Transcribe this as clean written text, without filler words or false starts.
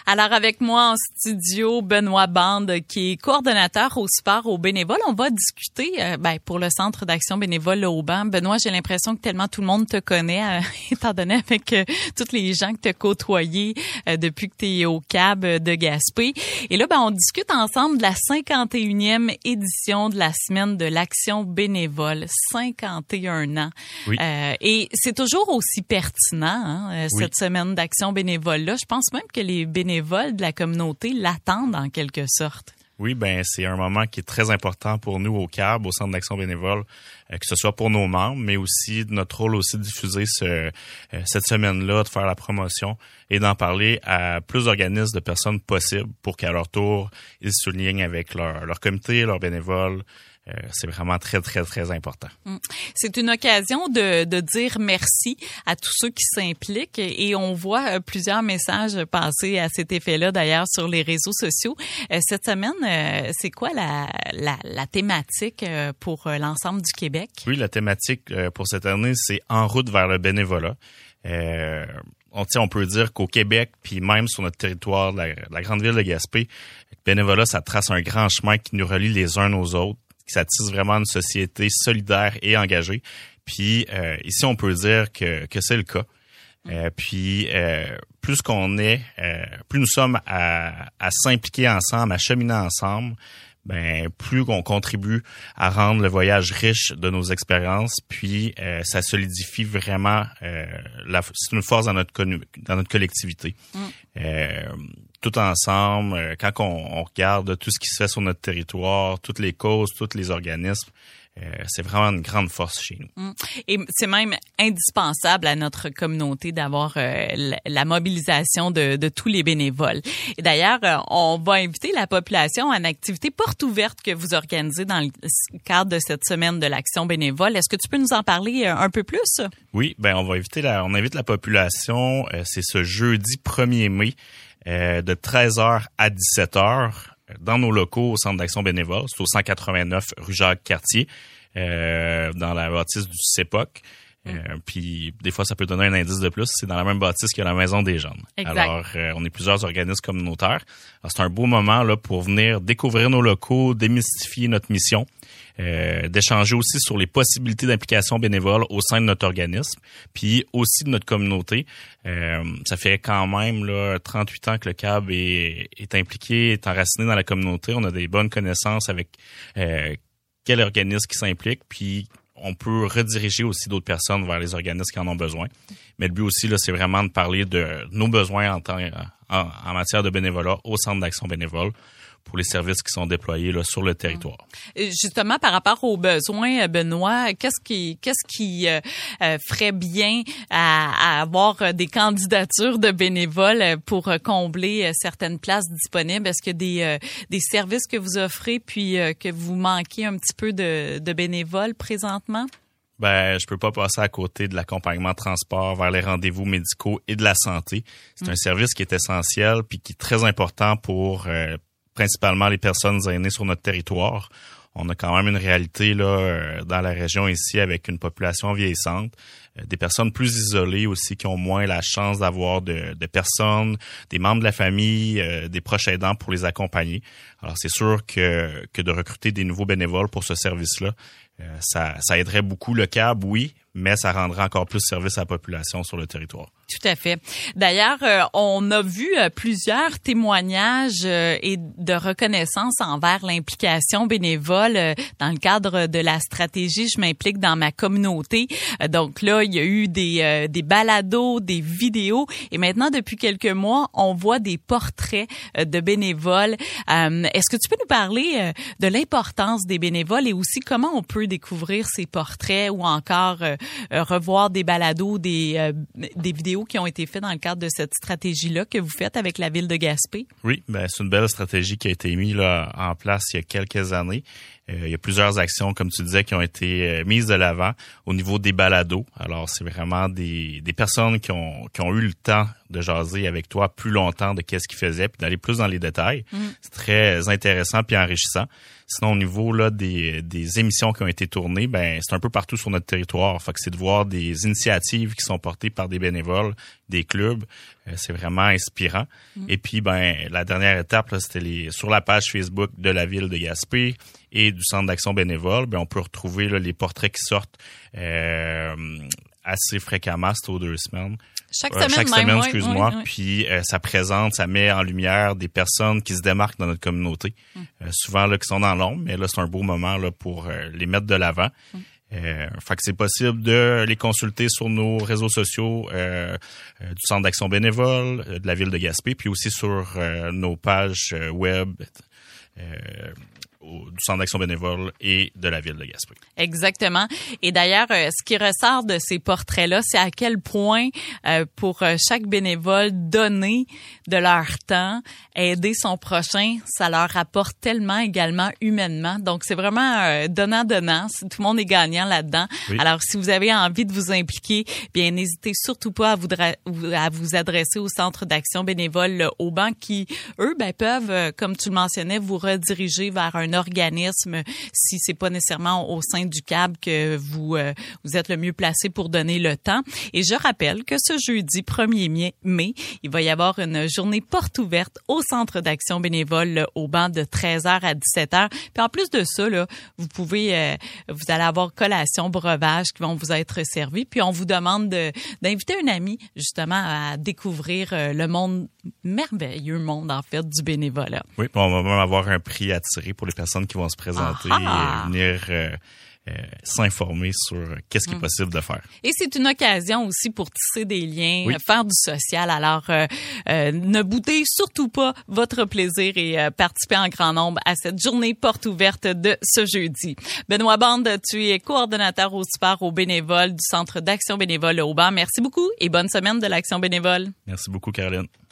Alors, avec moi en studio, Benoît Bande, qui est coordonnateur au support aux bénévoles. On va discuter pour le Centre d'action bénévole Auban. Benoît, j'ai l'impression que tellement tout le monde te connaît, étant donné avec tous les gens que tu as côtoyés depuis que tu es au CAB de Gaspé. Et là, on discute ensemble de la 51e édition de la Semaine de l'action bénévole. 51 ans. Oui. Et c'est toujours aussi pertinent, cette Semaine d'action bénévole-là. Je pense même que les bénévoles de la communauté l'attendent en quelque sorte. Oui, c'est un moment qui est très important pour nous au CAB, au Centre d'action bénévole, que ce soit pour nos membres, mais aussi notre rôle aussi de diffuser cette semaine-là, de faire la promotion et d'en parler à plus d'organismes, de personnes possibles pour qu'à leur tour, ils se soulignent avec leur comité, leurs bénévoles. C'est vraiment très, très, très important. C'est une occasion de dire merci à tous ceux qui s'impliquent et on voit plusieurs messages passer à cet effet-là d'ailleurs sur les réseaux sociaux. Cette semaine, c'est quoi la thématique pour l'ensemble du Québec? Oui, la thématique pour cette année, c'est En route vers le bénévolat. On peut dire qu'au Québec, puis même sur notre territoire, la grande ville de Gaspé, le bénévolat, ça trace un grand chemin qui nous relie les uns aux autres. Ça tisse vraiment une société solidaire et engagée. Puis ici, on peut dire que c'est le cas. Plus qu'on est, plus nous sommes à s'impliquer ensemble, à cheminer ensemble, plus qu'on contribue à rendre le voyage riche de nos expériences. Puis ça solidifie vraiment c'est une force dans notre collectivité. Tout ensemble, quand on regarde tout ce qui se fait sur notre territoire, toutes les causes, tous les organismes, c'est vraiment une grande force chez nous. Et c'est même indispensable à notre communauté d'avoir la mobilisation de tous les bénévoles. Et d'ailleurs, on va inviter la population à une activité porte ouverte que vous organisez dans le cadre de cette semaine de l'action bénévole. Est-ce que tu peux nous en parler un peu plus? Oui, on invite la population, c'est ce jeudi 1er mai, de 13h à 17h dans nos locaux au Centre d'action bénévole. C'est au 189 rue Jacques-Cartier, dans la bâtisse du CEPOC. Puis des fois, ça peut donner un indice de plus. C'est dans la même bâtisse que la Maison des Jeunes. Exact. Alors, on est plusieurs organismes communautaires. Alors, c'est un beau moment là pour venir découvrir nos locaux, démystifier notre mission, d'échanger aussi sur les possibilités d'implication bénévole au sein de notre organisme, puis aussi de notre communauté. Ça fait quand même 38 ans que le CAB est impliqué, est enraciné dans la communauté. On a des bonnes connaissances avec quel organisme qui s'implique, puis on peut rediriger aussi d'autres personnes vers les organismes qui en ont besoin. Mais le but aussi, c'est vraiment de parler de nos besoins en matière de bénévolat au Centre d'action bénévole pour les services qui sont déployés sur le territoire. Justement, par rapport aux besoins, Benoît, qu'est-ce qui ferait bien à avoir des candidatures de bénévoles pour combler certaines places disponibles? Est-ce qu'il y a des services que vous offrez puis que vous manquez un petit peu de bénévoles présentement? Je peux pas passer à côté de l'accompagnement de transport vers les rendez-vous médicaux et de la santé. C'est un service qui est essentiel puis qui est très important pour principalement les personnes aînées sur notre territoire. On a quand même une réalité dans la région ici avec une population vieillissante, des personnes plus isolées aussi qui ont moins la chance d'avoir de personnes, des membres de la famille, des proches aidants pour les accompagner. Alors c'est sûr que de recruter des nouveaux bénévoles pour ce service-là, ça aiderait beaucoup le CAB, oui, mais ça rendrait encore plus service à la population sur le territoire. Tout à fait. D'ailleurs, on a vu plusieurs témoignages et de reconnaissance envers l'implication bénévole dans le cadre de la stratégie « Je m'implique dans ma communauté ». Donc là, il y a eu des balados, des vidéos et maintenant, depuis quelques mois, on voit des portraits de bénévoles. Est-ce que tu peux nous parler de l'importance des bénévoles et aussi comment on peut découvrir ces portraits ou encore revoir des balados, des vidéos qui ont été faites dans le cadre de cette stratégie-là que vous faites avec la ville de Gaspé? Oui, c'est une belle stratégie qui a été mise en place il y a quelques années. Il y a plusieurs actions, comme tu disais, qui ont été mises de l'avant au niveau des balados. Alors, c'est vraiment des personnes qui ont eu le temps de jaser avec toi plus longtemps de qu'est-ce qu'ils faisaient, puis d'aller plus dans les détails. C'est très intéressant puis enrichissant. Sinon, au niveau là des émissions qui ont été tournées, ben c'est un peu partout sur notre territoire. Fait que c'est de voir des initiatives qui sont portées par des bénévoles, des clubs. C'est vraiment inspirant. Et puis, ben la dernière étape, là, c'était sur la page Facebook de la ville de Gaspé et du Centre d'action bénévole. Ben on peut retrouver là, les portraits qui sortent assez fréquemment, c'est aux 2 semaines. Chaque semaine, excuse-moi. Oui. Puis ça présente, ça met en lumière des personnes qui se démarquent dans notre communauté. Souvent là qui sont dans l'ombre, mais là c'est un beau moment là pour les mettre de l'avant. Fait que c'est possible de les consulter sur nos réseaux sociaux du Centre d'action bénévole de la ville de Gaspé, puis aussi sur nos pages web du Centre d'action bénévole et de la ville de Gaspé. Exactement. Et d'ailleurs, ce qui ressort de ces portraits-là, c'est à quel point pour chaque bénévole, donner de leur temps, aider son prochain, ça leur apporte tellement également humainement. Donc, c'est vraiment donnant-donnant. Tout le monde est gagnant là-dedans. Oui. Alors, si vous avez envie de vous impliquer, bien, n'hésitez surtout pas à vous adresser au Centre d'action bénévole Auban qui, eux, ben, peuvent, comme tu le mentionnais, vous rediriger vers un organisme si c'est pas nécessairement au sein du CAB que vous êtes le mieux placé pour donner le temps. Et je rappelle que ce jeudi 1er mai, il va y avoir une journée porte ouverte au Centre d'action bénévole Auban de 13h à 17h. Puis en plus de ça, là, vous allez avoir collation, breuvage qui vont vous être servis. Puis on vous demande d'inviter un ami justement à découvrir le merveilleux monde en fait du bénévolat. Oui, puis on va même avoir un prix à tirer pour les personnes qui vont se présenter et venir s'informer sur qu'est-ce qui est possible de faire. Et c'est une occasion aussi pour tisser des liens, faire du social. Alors, ne boudez surtout pas votre plaisir et participez en grand nombre à cette journée porte ouverte de ce jeudi. Benoît Bande, tu es coordonnateur au support aux bénévoles du Centre d'action bénévole Auban. Merci beaucoup et bonne semaine de l'Action bénévole. Merci beaucoup, Caroline.